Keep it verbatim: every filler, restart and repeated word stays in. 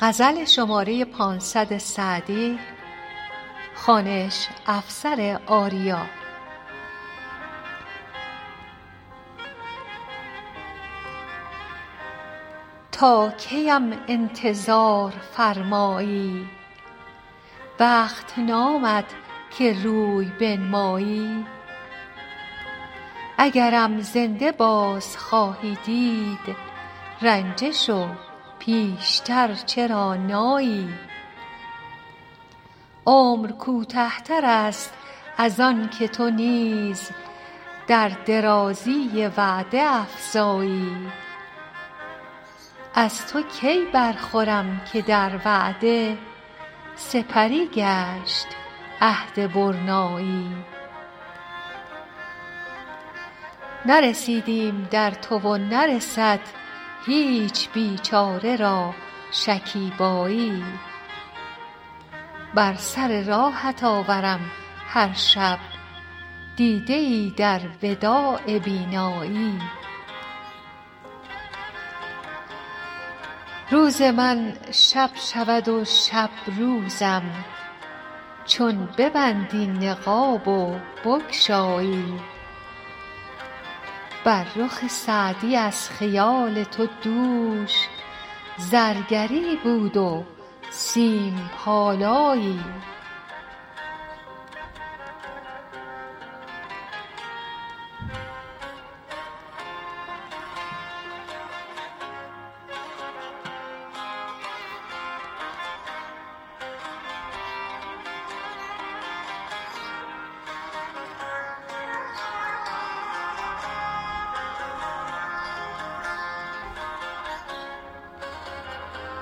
غزل شماره پانصد سعدی، خوانش افسر آریا. تا کیم انتظار فرمایی، وقت نامد که روی بنمایی. اگرم زنده باز خواهی دید، رنجه شو پیشتر چرا نایی. عمر کوته تر است از آن که تو نیز در درازی وعده افزایی. از تو کی برخورم که در وعده سپری گشت عهد برنایی. نرسیدیم در تو و نرسد هیچ بیچاره را شکیبایی. بر سر راهت آورم هر شب، دیده ای در وداع بینایی. روز من شب شود و شب روزم، چون ببندی نقاب و بگشایی. بر رخ سعدی از خیال تو دوش، زرگری بود و سیم پالایی.